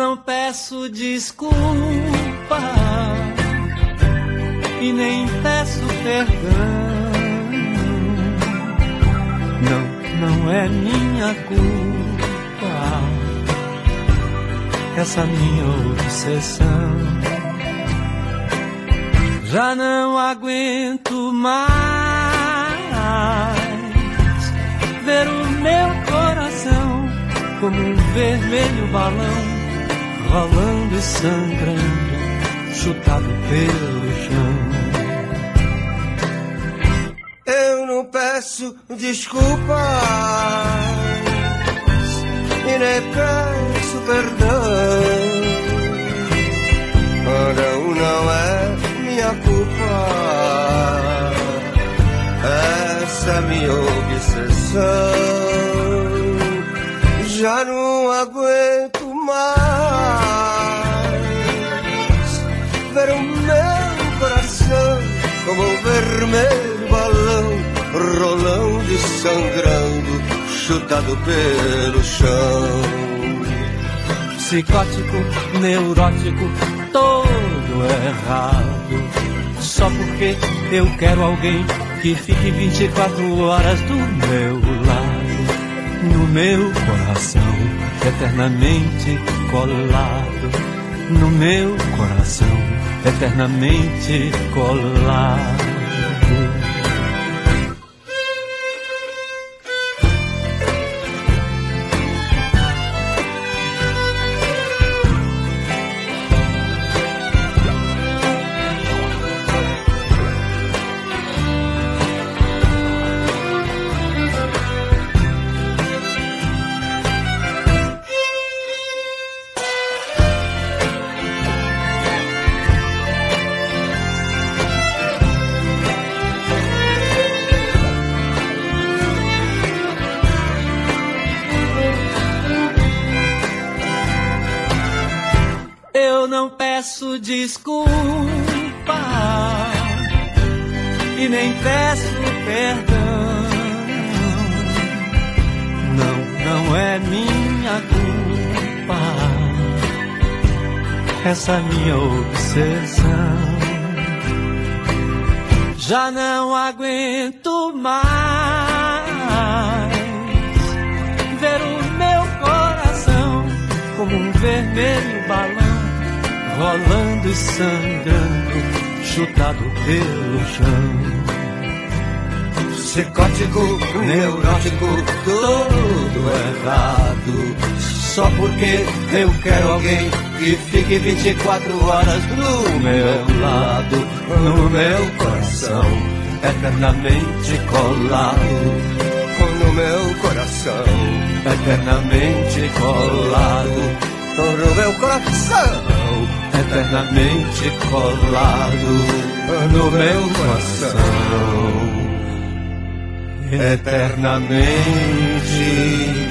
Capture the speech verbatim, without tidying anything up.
não peço desculpa e nem peço perdão. Não, não é minha culpa essa minha obsessão. Já não aguento mais ver o meu coração como um vermelho balão rolando e sangrando, chutado pelo chão. Eu não peço desculpas e nem peço perdão. Não, não é minha culpa essa minha obsessão. Já não aguento mais ver o meu coração como um vermelho balão rolando e sangrando, chutado pelo chão. Psicótico, neurótico, todo errado, só porque eu quero alguém que fique vinte e quatro horas do meu lado, no meu coração, eternamente colado, no meu coração, eternamente colado. Eu não peço desculpa e nem peço perdão. Não, não é minha culpa essa minha obsessão. Já não aguento mais ver o meu coração como um vermelho balão rolando e sangrando, chutado pelo chão. Psicótico, neurótico, tudo errado, só porque eu quero alguém que fique vinte e quatro horas do meu lado, no meu coração, eternamente colado. No meu coração, eternamente colado. No meu coração, eternamente colado. No meu coração, eternamente